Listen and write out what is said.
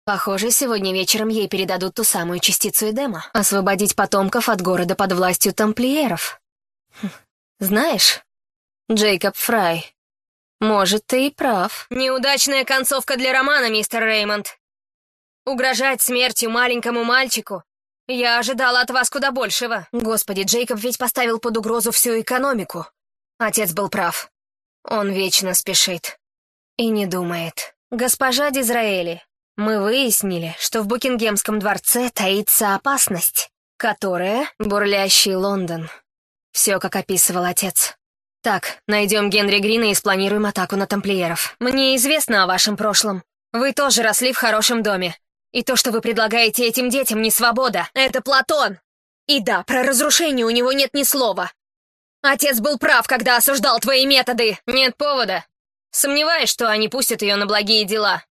Похоже, сегодня вечером ей передадут ту самую частицу Эдема. Освободить потомков от города под властью тамплиеров. Знаешь, Джейкоб Фрай, может, ты и прав. Неудачная концовка для романа, мистер Реймонд. Угрожать смертью маленькому мальчику? Я ожидала от вас куда большего. Господи, Джейкоб ведь поставил под угрозу всю экономику. Отец был прав. Он вечно спешит. И не думает. Госпожа Дизраэли, мы выяснили, что в Букингемском дворце таится опасность, которая — бурлящий Лондон. Все, как описывал отец. Так, найдем Генри Грина и спланируем атаку на тамплиеров. Мне известно о вашем прошлом. Вы тоже росли в хорошем доме. И то, что вы предлагаете этим детям, не свобода. Это Платон. И да, про разрушение у него нет ни слова. Отец был прав, когда осуждал твои методы. Нет повода. Сомневаюсь, что они пустят ее на благие дела.